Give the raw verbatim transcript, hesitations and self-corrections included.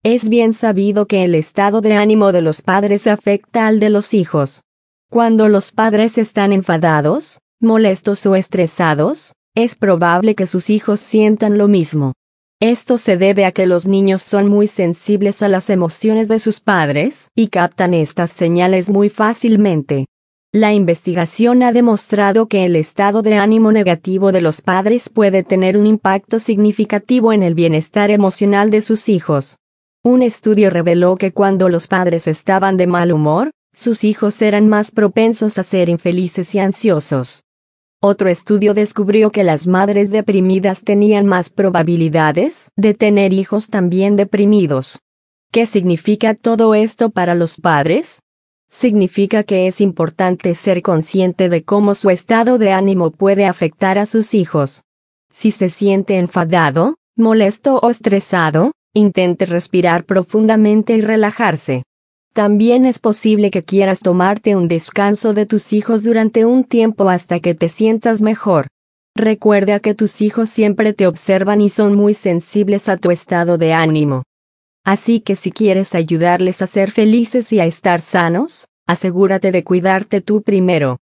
Es bien sabido que el estado de ánimo de los padres afecta al de los hijos. Cuando los padres están enfadados, molestos o estresados, es probable que sus hijos sientan lo mismo. Esto se debe a que los niños son muy sensibles a las emociones de sus padres y captan estas señales muy fácilmente. La investigación ha demostrado que el estado de ánimo negativo de los padres puede tener un impacto significativo en el bienestar emocional de sus hijos. Un estudio reveló que cuando los padres estaban de mal humor, sus hijos eran más propensos a ser infelices y ansiosos. Otro estudio descubrió que las madres deprimidas tenían más probabilidades de tener hijos también deprimidos. ¿Qué significa todo esto para los padres? Significa que es importante ser consciente de cómo su estado de ánimo puede afectar a sus hijos. Si se siente enfadado, molesto o estresado, intente respirar profundamente y relajarse. También es posible que quieras tomarte un descanso de tus hijos durante un tiempo hasta que te sientas mejor. Recuerda que tus hijos siempre te observan y son muy sensibles a tu estado de ánimo. Así que si quieres ayudarles a ser felices y a estar sanos, asegúrate de cuidarte tú primero.